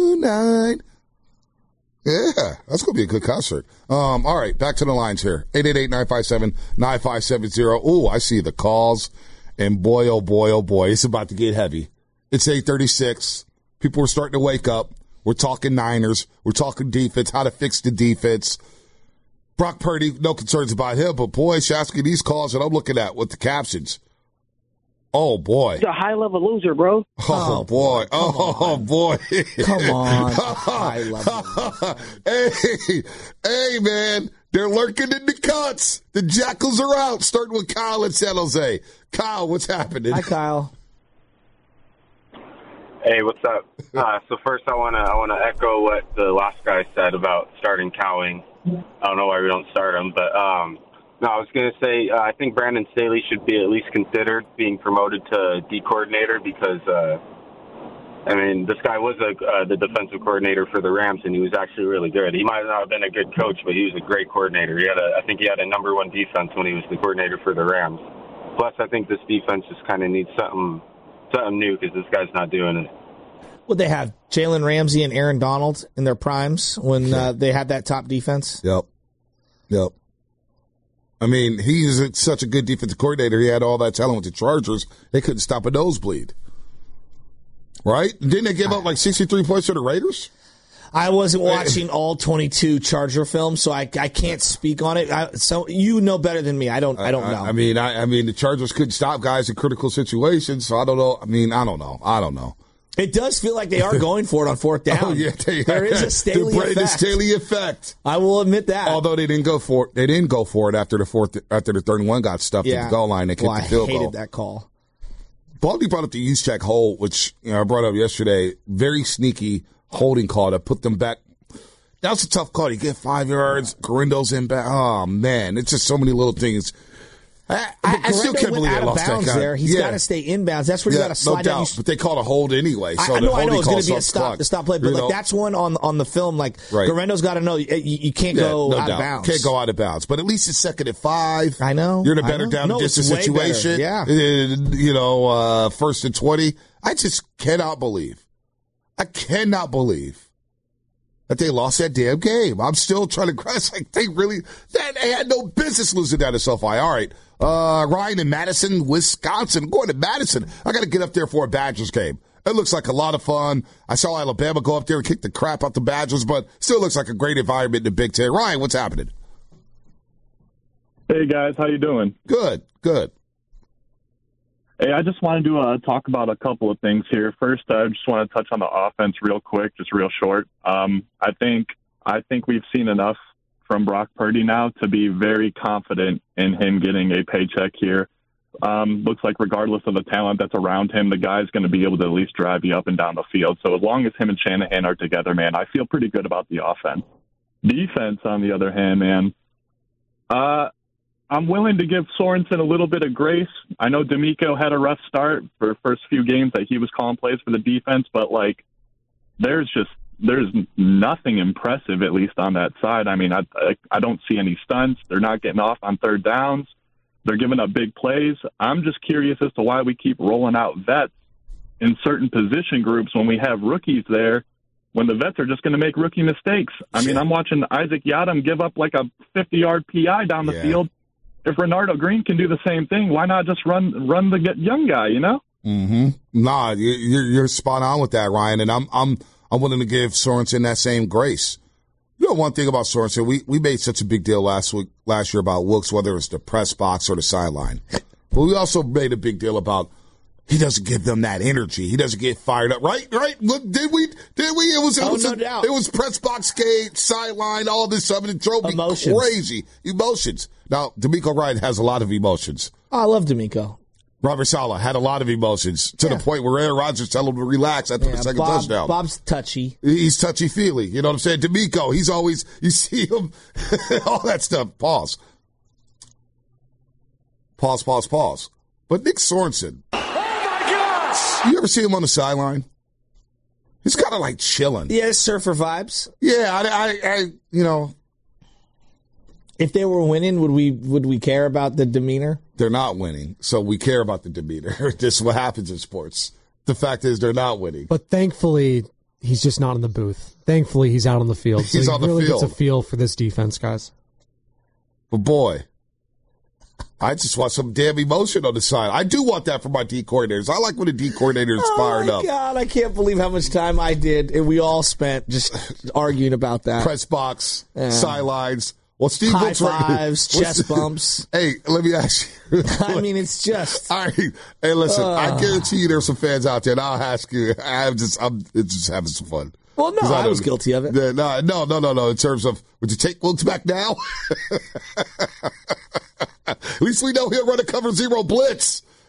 Yeah, that's going to be a good concert. All right, back to the lines here. 888-957-9570. Oh, I see the calls. And boy, oh boy, it's about to get heavy. It's 8:36. People are starting to wake up. We're talking Niners. We're talking defense, how to fix the defense. Brock Purdy, no concerns about him, but boy, Shasky, these calls that I'm looking at with the captions. Oh, boy. He's a high-level loser, bro. Oh, boy. Oh, boy. Come on. High level. Hey, man. They're lurking in the cuts. The Jackals are out, starting with Kyle in San Jose. Kyle, what's happening? Hi, Kyle. Hey, what's up? So first, I want to echo what the last guy said about starting Cowing. I don't know why we don't start him, but no, I was going to say I think Brandon Staley should be at least considered being promoted to D coordinator because I mean, this guy was the defensive coordinator for the Rams, and he was actually really good. He might not have been a good coach, but he was a great coordinator. I think he had a number one defense when he was the coordinator for the Rams. Plus, I think this defense just kind of needs something new because this guy's not doing it. Would they have Jalen Ramsey and Aaron Donald in their primes when they had that top defense? Yep. I mean, he's such a good defensive coordinator. He had all that talent with the Chargers. They couldn't stop a nosebleed. Right? Didn't they give up like 63 points to the Raiders? I wasn't watching all 22 Charger films, so I can't speak on it. So you know better than me. I don't know. I mean, the Chargers couldn't stop guys in critical situations, so I don't know. I mean, I don't know. It does feel like they are going for it on fourth down. Oh, yeah, there is a Staley effect. The Staley effect. I will admit that. Although they didn't go for it. They didn't go for it after the 3rd and 1 got stuffed at the goal line. They kicked the field goal. I hated that call. Baldy brought up the use-check hold, which I brought up yesterday. Very sneaky holding call that put them back. That was a tough call. You get 5 yards, Garindo's in back. Oh, man. It's just so many little things. I still can't believe they lost that guy. There. He's got to stay inbounds. That's where you got to slide down. But they called a hold anyway. So I know it's going to be a stop play, but that's one on the film. Like Garindo's got to know you can't go out of bounds. Can't go out of bounds. But at least it's 2nd and 5. I know. You're in a better down and distance situation. Yeah. 1st and 20. I just cannot believe. That they lost that damn game. I'm still trying to grasp. Like they had no business losing that at SoFi. All right, Ryan in Madison, Wisconsin. I'm going to Madison. I got to get up there for a Badgers game. It looks like a lot of fun. I saw Alabama go up there and kick the crap out the Badgers, but still looks like a great environment in the Big Ten. Ryan, what's happening? Hey guys, how you doing? Good. Hey, I just wanted to talk about a couple of things here. First, I just want to touch on the offense real quick, just real short. I think we've seen enough from Brock Purdy now to be very confident in him getting a paycheck here. Looks like regardless of the talent that's around him, the guy's going to be able to at least drive you up and down the field. So as long as him and Shanahan are together, man, I feel pretty good about the offense. Defense, on the other hand, man, I'm willing to give Sorensen a little bit of grace. I know D'Amico had a rough start for the first few games that he was calling plays for the defense, but there's nothing impressive, at least on that side. I mean, I don't see any stunts. They're not getting off on 3rd downs. They're giving up big plays. I'm just curious as to why we keep rolling out vets in certain position groups when we have rookies there, when the vets are just going to make rookie mistakes. I mean, I'm watching Isaac Yiadom give up like a 50-yard PI down the field. If Renardo Green can do the same thing, why not just run the young guy, you know? Mm-hmm. Nah, you're spot on with that, Ryan, and I'm willing to give Sorensen that same grace. You know, one thing about Sorensen, we made such a big deal last year about Wilkes, whether it's the press box or the sideline. But we also made a big deal about he doesn't give them that energy. He doesn't get fired up. Right? Look, did we? No doubt. It was press box skate, sideline, all this stuff, and it drove me crazy. Emotions. Now, D'Amico Ryan has a lot of emotions. Oh, I love D'Amico. Robert Saleh had a lot of emotions to the point where Aaron Rodgers told him to relax after the second touchdown. Bob's touchy. He's touchy-feely. You know what I'm saying? D'Amico, he's always, you see him, all that stuff. Pause. But Nick Sorensen. You ever see him on the sideline? He's kind of like chilling. Yeah, surfer vibes. Yeah, I you know. If they were winning, would we care about the demeanor? They're not winning, so we care about the demeanor. This is what happens in sports. The fact is they're not winning. But thankfully, he's just not in the booth. Thankfully, he's out on the field. So he's on the field. He really gets a feel for this defense, guys. But boy, I just want some damn emotion on the side. I do want that for my D coordinators. I like when the D coordinator is fired up. Oh, my God. I can't believe how much time I did, and we all spent just arguing about that. Press box, sidelines. Well, Steve High fives, chest bumps. Hey, let me ask you. I mean, it's just. All right. Hey, listen, I guarantee you there's some fans out there, and I'll ask you. I'm just having some fun. Well, no, I was guilty of it. No. In terms of, would you take Wilkes back now? At least we know he'll run a cover zero blitz.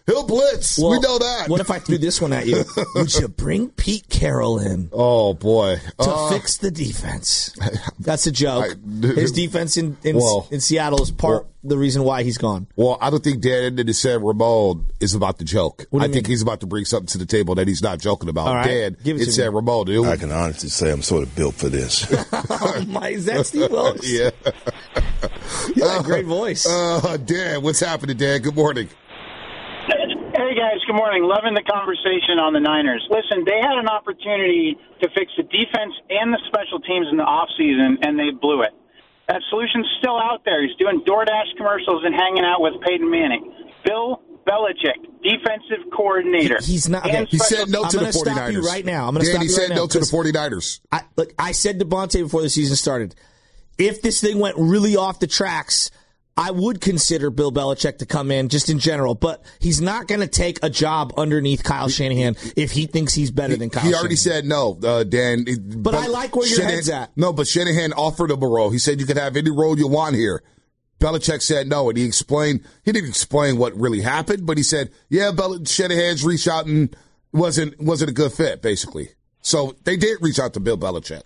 He'll blitz. Well, we know that. What if I threw this one at you? Would you bring Pete Carroll in? Oh, boy. To fix the defense. That's a joke. His defense in Seattle is the reason why he's gone. Well, I don't think Dan said Ramon is about the joke. I think he's about to bring something to the table that he's not joking about. All right. Dan, it said Ramon. I can honestly say I'm sort of built for this. Oh my, is that Steve Wilkes? Yeah. You got a great voice. Dan, what's happening, Dan? Good morning. Hey, guys. Good morning. Loving the conversation on the Niners. Listen, they had an opportunity to fix the defense and the special teams in the offseason, and they blew it. That solution's still out there. He's doing DoorDash commercials and hanging out with Peyton Manning. Bill Belichick, defensive coordinator. He's not. He said no to the 49ers. Stop you right now. I'm going to stop you right now. He said no to the 49ers. I said to Bonte before the season started, if this thing went really off the tracks, I would consider Bill Belichick to come in just in general, but he's not going to take a job underneath Kyle Shanahan if he thinks he's better than Kyle Shanahan. He already said no, Dan. But I like where your head's at. No, but Shanahan offered him a role. He said you could have any role you want here. Belichick said no, and he didn't explain what really happened, but he said, yeah, Shanahan's reached out and wasn't a good fit, basically. So they did reach out to Bill Belichick.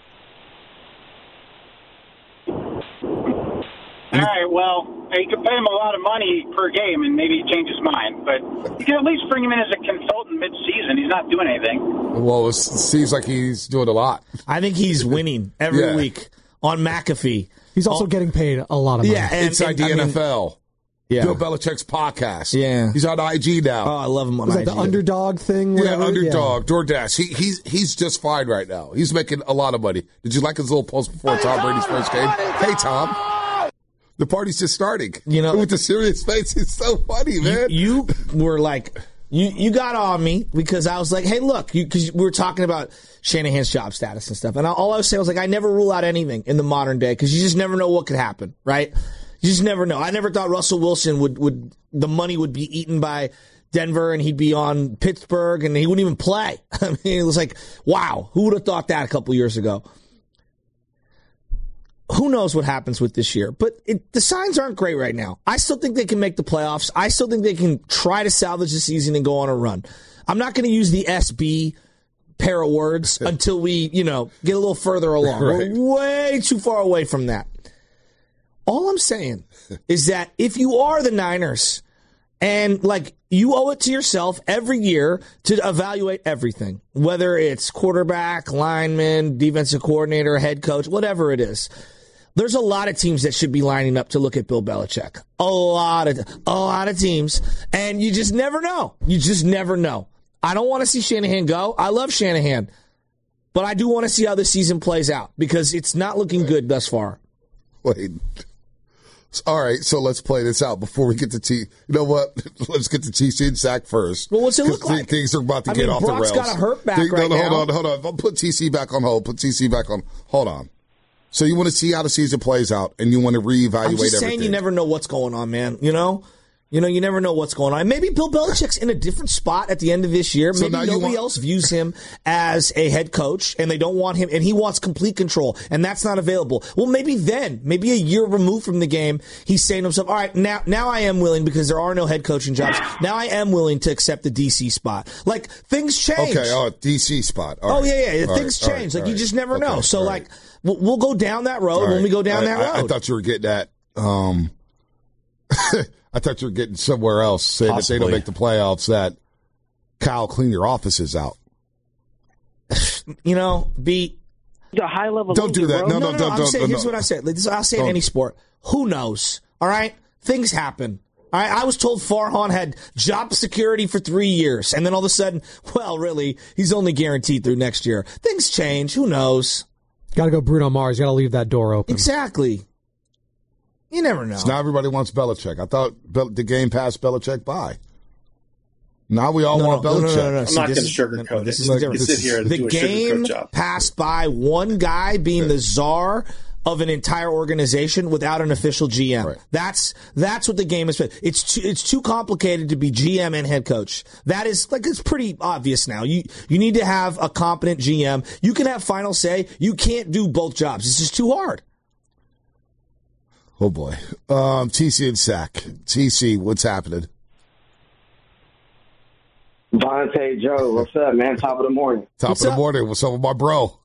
All right, well, you could pay him a lot of money per game and maybe change his mind, but you can at least bring him in as a consultant mid-season. He's not doing anything. Well, it seems like he's doing a lot. I think he's winning every week on McAfee. He's also getting paid a lot of money. Yeah, Inside the NFL. Yeah. Bill Belichick's podcast. Yeah. He's on IG now. Oh, I love him on Was IG. that the underdog thing? Whatever? Yeah, underdog, DoorDash. He's just fine right now. He's making a lot of money. Did you like his little post before Tom Brady's first game? Hey, Tom. The party's just starting. You know, with the serious face, it's so funny, man. You were like, you got on me because I was like, hey, look, because we were talking about Shanahan's job status and stuff, and all I was saying was like, I never rule out anything in the modern day because you just never know what could happen, right? You just never know. I never thought Russell Wilson would the money would be eaten by Denver and he'd be on Pittsburgh and he wouldn't even play. I mean, it was like, wow, who would have thought that a couple years ago? Who knows what happens with this year? But the signs aren't great right now. I still think they can make the playoffs. I still think they can try to salvage the season and go on a run. I'm not going to use the SB pair of words until we, get a little further along. Right. We're way too far away from that. All I'm saying is that if you are the Niners and you owe it to yourself every year to evaluate everything, whether it's quarterback, lineman, defensive coordinator, head coach, whatever it is. There's a lot of teams that should be lining up to look at Bill Belichick. A lot of teams. And you just never know. You just never know. I don't want to see Shanahan go. I love Shanahan. But I do want to see how the season plays out because it's not looking good thus far. Wait. All right, so let's play this out before we get to T. You know what? Let's get to TC and Zach first. Well, what's it look like? Things are about to get off Brock's the rails. Got a hurt back right now. Hold on. I'll put TC back on hold. Hold on. So you want to see how the season plays out, and you want to reevaluate everything. I'm just saying you never know what's going on, man. You never know what's going on. Maybe Bill Belichick's in a different spot at the end of this year. So maybe nobody else views him as a head coach, and they don't want him, and he wants complete control, and that's not available. Well, maybe a year removed from the game, he's saying to himself, all right, now I am willing, because there are no head coaching jobs, now I am willing to accept the DC spot. Things change. Okay, DC spot. All right. Yeah. Things change. You just never know. So, we'll go down that road when we go down that road. I thought you were getting at, I thought you were getting somewhere else, saying that they don't make the playoffs, that Kyle, clean your offices out. The high level. Don't do that. No. Here's what I said. I'll say in any sport. Who knows? All right? Things happen. All right? I was told Farhan had job security for 3 years, and then all of a sudden, well, really, he's only guaranteed through next year. Things change. Who knows? Got to go Bruno Mars. Got to leave that door open. Exactly. You never know. So now everybody wants Belichick. I thought the game passed Belichick by. Now we all want Belichick. No. I'm not going to sugarcoat this. This is different. Sit here and do a game sugarcoat job. passed by one guy being the czar of an entire organization without an official GM. Right. That's what the game is. It's too complicated to be GM and head coach. That is it's pretty obvious now. You need to have a competent GM. You can have final say. You can't do both jobs. It's just too hard. Oh boy. TC and Zach. TC, what's happening? Vontae, Joe, what's up, man? Top of the morning. Top of the morning. What's up with my bro?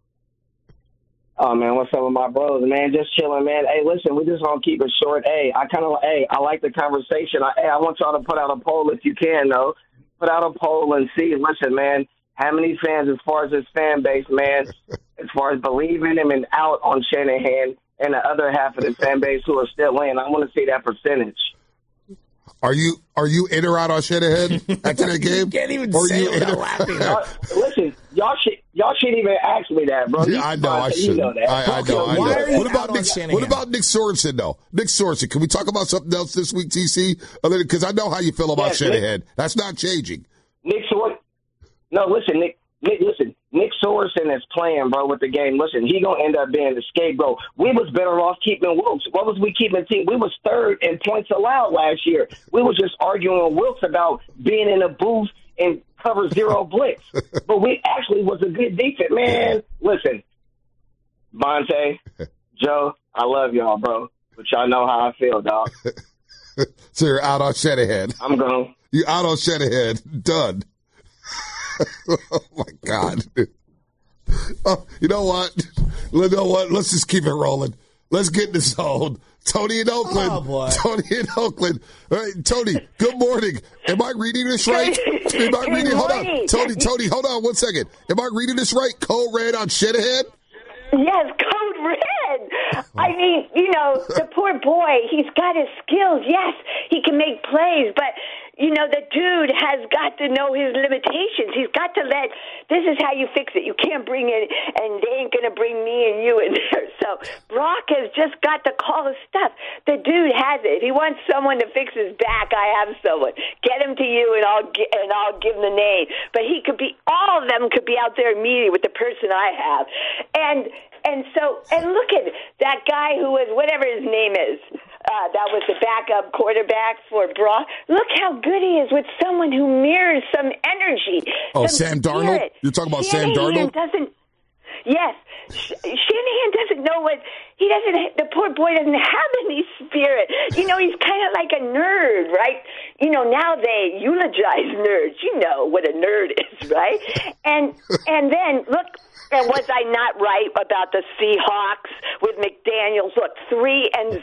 Oh, man, what's up with my bros? Man, just chilling, man. Hey, listen, we just going to keep it short. Hey, I like the conversation. I want y'all to put out a poll if you can, though. Put out a poll and see, listen, man, how many fans, as far as his fan base, man, as far as believing him and out on Shanahan, and the other half of the fan base who are still in. I want to see that percentage. Are you in or out on Shanahan after that game? You can't even say it without laughing. Listen, y'all should even ask me that, bro. Yeah, I know. I should. You know that. I know. Why are you What about out on Nick? Shanahan? What about Nick Sorensen though? Nick Sorensen. Can we talk about something else this week, TC? Because I know how you feel about Shanahan. That's not changing. Nick Sorensen. No, listen, Nick. Listen, Nick Sorensen is playing, bro, with the game. Listen, he gonna end up being the scapegoat. We was better off keeping Wilkes. What was we keeping team? We was third in points allowed last year. We was just arguing with Wilkes about being in a booth and cover zero blitz. But we actually was a good defense, man. Listen, Vontae, Joe, I love y'all, bro, but y'all know how I feel, dog. So you're out on Shanahan. I'm going. You out on Shanahan. Done. Oh, my God. Oh, you know what? Let's just keep it rolling. Let's get in the zone. Tony in Oakland. Oh, boy. Tony in Oakland. All right, Tony, good morning. Am I reading this right? Hold on. Tony, hold on 1 second. Am I reading this right? Code red on Shanahan? Yes, code red. I mean, the poor boy, he's got his skills. Yes, he can make plays, but the dude has got to know his limitations. He's got to this is how you fix it. You can't bring in, and they ain't going to bring me and you in there. So Brock has just got to call his stuff. The dude has it. If he wants someone to fix his back, I have someone. Get him to you, and I'll give him the name. But all of them could be out there immediately with the person I have. And look at that guy who was, whatever his name is, that was the backup quarterback for Brock. Look how good he is with someone who mirrors some energy. Oh, Sam Darnold? You're talking about Sam Darnold? Yes. Shanahan doesn't know the poor boy doesn't have any spirit. He's kind of like a nerd, right? Now they eulogize nerds. You know what a nerd is, right? And then, look, and was I not right about the Seahawks with McDaniels? Look, 3-0.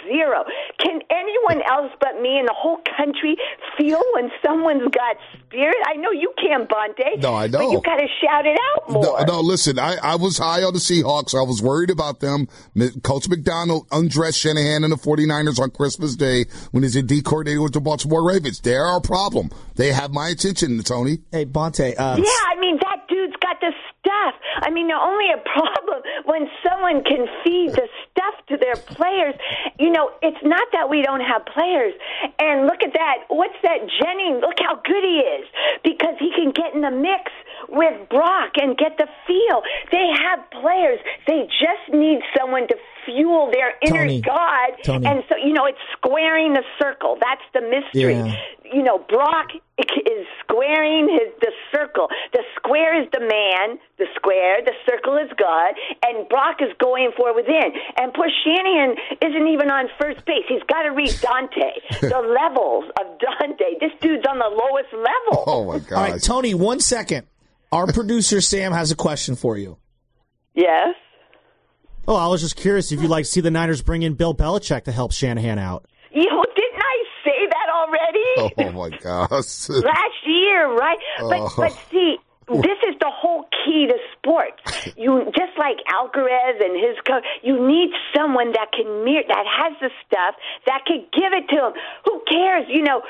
Can anyone else but me in the whole country feel when someone's got spirit? I know you can, Bonte. No, I know. But you got to shout it out more. No, listen, I was high on the Seahawks. I was worried about them. Coach McDonald undressed Shanahan and the 49ers on Christmas Day when he's a D coordinator with the Baltimore Ravens. They're our problem. They have my attention, Tony. Hey, Bonte. That dude's got the stuff. They're only a problem when someone can feed the stuff to their players. It's not that we don't have players. And look at that. What's that Jennings? Look how good he is because he can get in the mix with Brock and get the feel. They have players. They just need someone to fuel their inner God. Tony. And so, it's squaring the circle. That's the mystery. Yeah. Brock is squaring the circle. The square is the man, the square, the circle is God, and Brock is going for within. And poor Shanahan isn't even on first base. He's got to read Dante. The levels of Dante. This dude's on the lowest level. Oh, my God. All right, Tony, 1 second. Our producer, Sam, has a question for you. Yes? Oh, I was just curious if you'd like to see the Niners bring in Bill Belichick to help Shanahan out. Didn't I say that already? Oh, my gosh. Last year, right? But see, this is the whole key to sports. You just like Alcaraz and his coach. You need someone that that has the stuff that can give it to him. Who cares?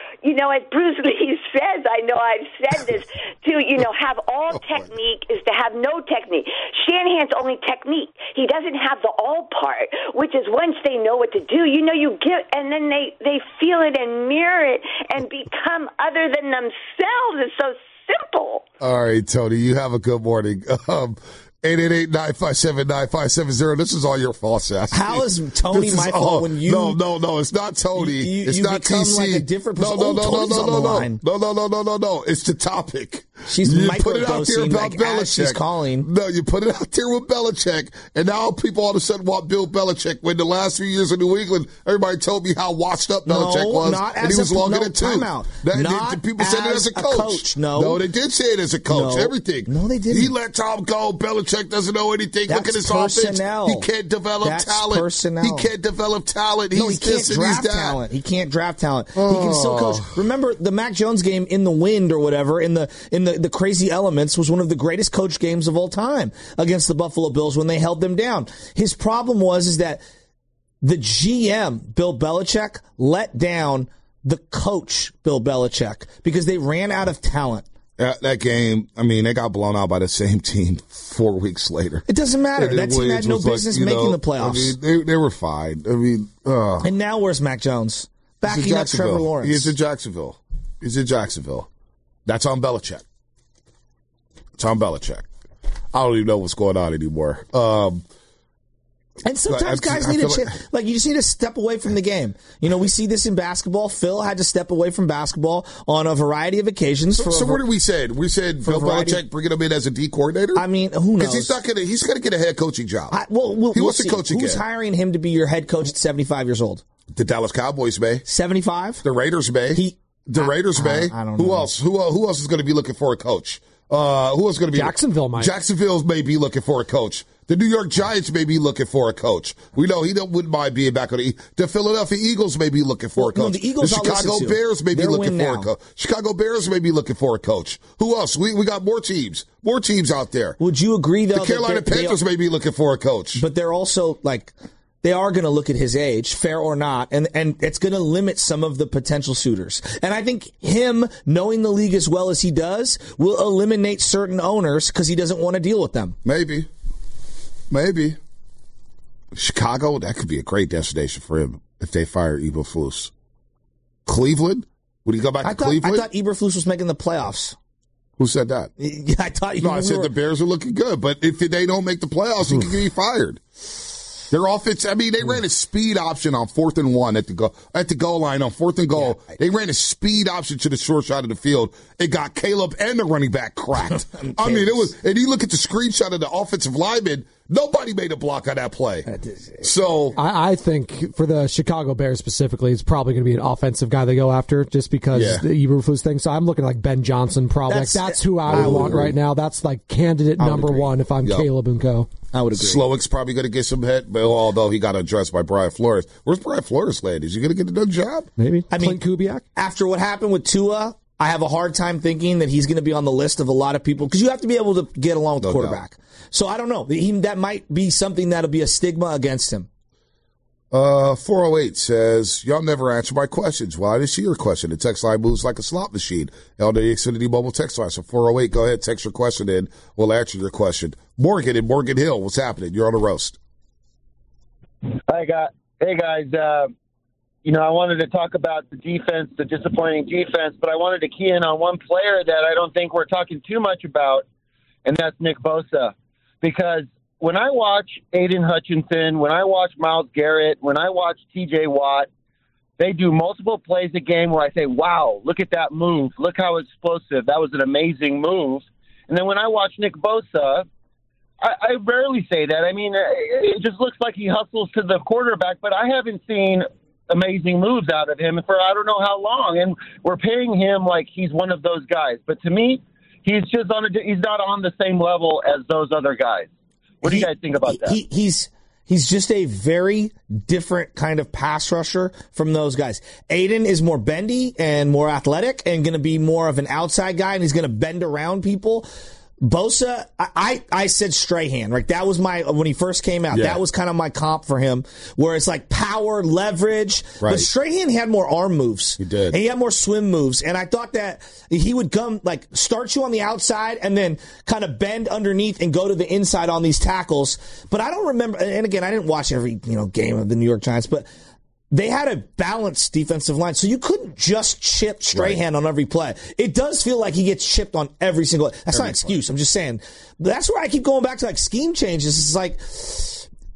As Bruce Lee says. I know I've said this too. Have all technique is to have no technique. Shanahan's only technique. He doesn't have the all part, which is once they know what to do. You give, and then they feel it and mirror it and become other than themselves. It's so simple. All right, Tony, you have a good morning. 888-957-9570. This is all your fault, Sass. How is Tony my fault when you... No, it's not Tony. It's you not become TC. Like a different person. Tony's on the line. No. It's the topic. She's you put it out there microdosing about like Belichick. as she's calling. No, you put it out there with Belichick, and now people all of a sudden want Bill Belichick. When the last few years in New England, everybody told me how washed up Belichick was, and he was long in it too. People said it as a coach. No, they did say it as a coach. Everything. No, they didn't. He let Tom go. Belichick doesn't know anything. Look at his personnel. offense. He can't develop talent. Personnel. He can't develop talent. No, he can't draft talent. He can't draft talent. He can still coach. Remember the Mac Jones game in the wind or whatever in the crazy elements was one of the greatest coach games of all time against the Buffalo Bills when they held them down. His problem was that the GM Bill Belichick let down the coach Bill Belichick because they ran out of talent. That game, I mean, they got blown out by the same team 4 weeks later. It doesn't matter. That team had no business making the playoffs. I mean, they were fine. I mean, and now where's Mac Jones? Backing up Trevor Lawrence. He's in Jacksonville. That's on Belichick. It's on Belichick. I don't even know what's going on anymore. And sometimes guys need a chance. Like, you just need to step away from the game. You know, we see this in basketball. Phil had to step away from basketball on a variety of occasions. So what did we say? We said Bill Belichick bringing him in as a D coordinator? I mean, who knows? Because he's going to get a head coaching job. He wants to coach again. Who's hiring him to be your head coach at 75 years old? The Dallas Cowboys may. 75? The Raiders may. The Raiders may. I don't know. Who else? Who else is going to be looking for a coach? Who else is going to be? Jacksonville might. Jacksonville may be looking for a coach. The New York Giants may be looking for a coach. We know wouldn't mind being back on the Philadelphia Eagles may be looking for a coach. The Eagles, the Chicago Bears may be looking for a coach. Chicago Bears may be looking for a coach. Who else? We got more teams out there. Would you agree though? The Carolina Panthers may be looking for a coach, but they're also like. They are going to look at his age, fair or not, and it's going to limit some of the potential suitors. And I think him knowing the league as well as he does will eliminate certain owners because he doesn't want to deal with them. Maybe. Chicago, that could be a great destination for him if they fire Eberflus. Cleveland? Would he go back to Cleveland? I thought Eberflus was making the playoffs. Who said that? I thought. No, I said the Bears are looking good, but if they don't make the playoffs, he can be fired. Their offense, I mean, they ran a speed option on 4th and 1 at the goal line on 4th and goal. Yeah, they ran a speed option to the short side of the field. It got Caleb and the running back cracked. I mean, it was, and you look at the screenshot of the offensive lineman, nobody made a block on that play. So I think for the Chicago Bears specifically, it's probably going to be an offensive guy they go after just because the Eberflus thing. So I'm looking like Ben Johnson probably. That's who I would want right now. That's like candidate number one if I'm Caleb and co. I would agree. Slowick's probably going to get some hit, but although he got addressed by Brian Flores. Where's Brian Flores land? Is he going to get another job? Maybe. I mean, Clint Kubiak? After what happened with Tua, I have a hard time thinking that he's going to be on the list of a lot of people because you have to be able to get along with the quarterback. So I don't know. That might be something that'll be a stigma against him. 408 says, y'all never answer my questions. Well, I didn't see your question. The text line moves like a slot machine on the Xfinity mobile text line. So 408, go ahead, text your question in. We'll answer your question. Morgan in Morgan Hill, what's happening? You're on the roast. Hey, guys. I wanted to talk about the defense, the disappointing defense, but I wanted to key in on one player that I don't think we're talking too much about, and that's Nick Bosa. Because when I watch Aiden Hutchinson, when I watch Myles Garrett, when I watch TJ Watt, they do multiple plays a game where I say, wow, look at that move. Look how explosive. That was an amazing move. And then when I watch Nick Bosa, I rarely say that. I mean, it just looks like he hustles to the quarterback, but I haven't seen amazing moves out of him for I don't know how long. And we're paying him like he's one of those guys. But to me, he's not on the same level as those other guys. What do you guys think about that? He's just a very different kind of pass rusher from those guys. Aiden is more bendy and more athletic and going to be more of an outside guy, and he's going to bend around people. Bosa, I said Strahan, right? That was when he first came out, that was kind of my comp for him, where it's like power, leverage. Right. But Strahan had more arm moves. He did. And he had more swim moves. And I thought that he would come, like, start you on the outside and then kind of bend underneath and go to the inside on these tackles. But I don't remember, and again, I didn't watch every, game of the New York Giants, but they had a balanced defensive line, so you couldn't just chip Strahan on every play. It does feel like he gets chipped on every single. That's not an excuse. I'm just saying. That's where I keep going back to like scheme changes. It's like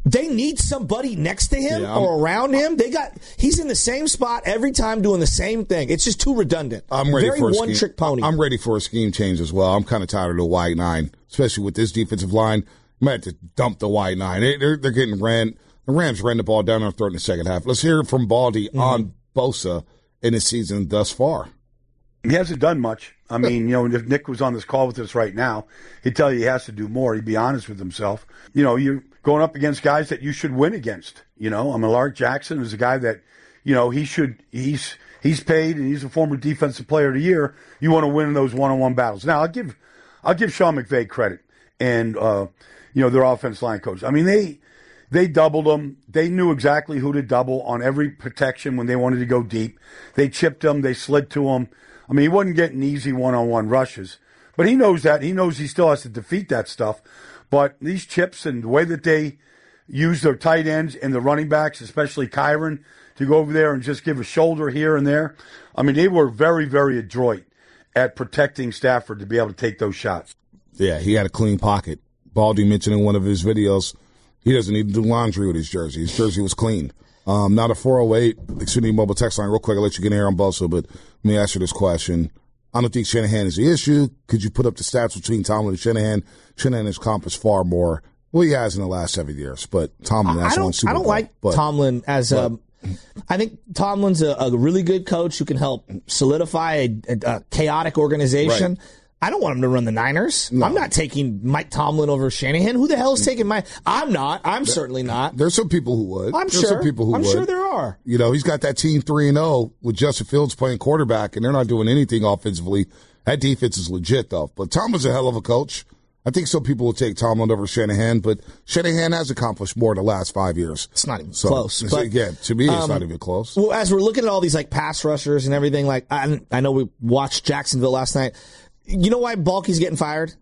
They need somebody next to him or around him. He's in the same spot every time doing the same thing. It's just too redundant. I'm ready for a one-trick pony. I'm ready for a scheme change as well. I'm kind of tired of the wide nine, especially with this defensive line. You might have to dump the wide nine. They're getting ran. The Rams ran the ball down their throat in the second half. Let's hear from Baldy on Bosa in his season thus far. He hasn't done much. I mean, if Nick was on this call with us right now, he'd tell you he has to do more. He'd be honest with himself. You're going up against guys that you should win against. Lark Jackson is a guy that, he's paid and he's a former defensive player of the year. You want to win those one-on-one battles. Now, I'll give Sean McVay credit and, their offense line coach. I mean, they doubled them. They knew exactly who to double on every protection when they wanted to go deep. They chipped them. They slid to them. I mean, he wasn't getting easy one-on-one rushes. But he knows that. He knows he still has to defeat that stuff. But these chips and the way that they use their tight ends and the running backs, especially Kyron, to go over there and just give a shoulder here and there, I mean, they were very, very adroit at protecting Stafford to be able to take those shots. Yeah, he had a clean pocket. Baldy mentioned in one of his videos, he doesn't need to do laundry with his jersey. His jersey was clean. Now the 408, Xfinity Mobile text line, real quick, I'll let you get in here on Bosa, but let me ask you this question. I don't think Shanahan is the issue. Could you put up the stats between Tomlin and Shanahan? Shanahan has accomplished far more. Well, he has in the last 7 years, but Tomlin has won Super Bowl. I don't like Tomlin as I think Tomlin's a really good coach who can help solidify a chaotic organization. Right. I don't want him to run the Niners. No. I'm not taking Mike Tomlin over Shanahan. Who the hell is taking I'm not. I'm certainly not. There's some people who would. I'm sure there are. He's got that team 3-0 with Justin Fields playing quarterback, and they're not doing anything offensively. That defense is legit, though. But Tomlin's a hell of a coach. I think some people will take Tomlin over Shanahan, but Shanahan has accomplished more in the last 5 years. It's not even close. But, again, to me, it's not even close. Well, as we're looking at all these pass rushers and everything, I know we watched Jacksonville last night. You know why Balky's getting fired?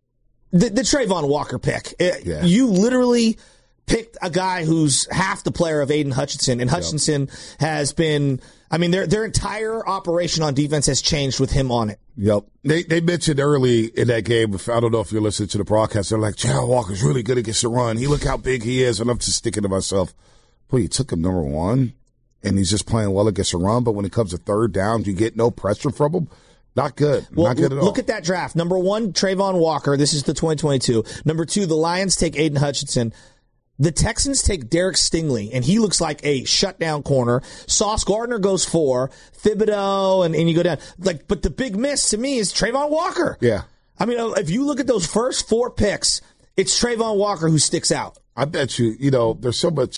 The Trayvon Walker pick. You literally picked a guy who's half the player of Aiden Hutchinson, and Hutchinson has been, their entire operation on defense has changed with him on it. Yep. They mentioned early in that game, I don't know if you're listening to the broadcast, they're like, Trayvon Walker's really good against the run. Look how big he is. And I'm just thinking to myself, boy, you took him number one, and he's just playing well against the run, but when it comes to third down, you get no pressure from him? Not good. Well, not good at all. Look at that draft. Number 1, Trayvon Walker. This is the 2022. Number 2, the Lions take Aiden Hutchinson. The Texans take Derek Stingley, and he looks like a shutdown corner. Sauce Gardner goes 4. Thibodeau, and you go down. But the big miss to me is Trayvon Walker. Yeah. If you look at those first 4 picks, it's Trayvon Walker who sticks out. I bet you, there's so much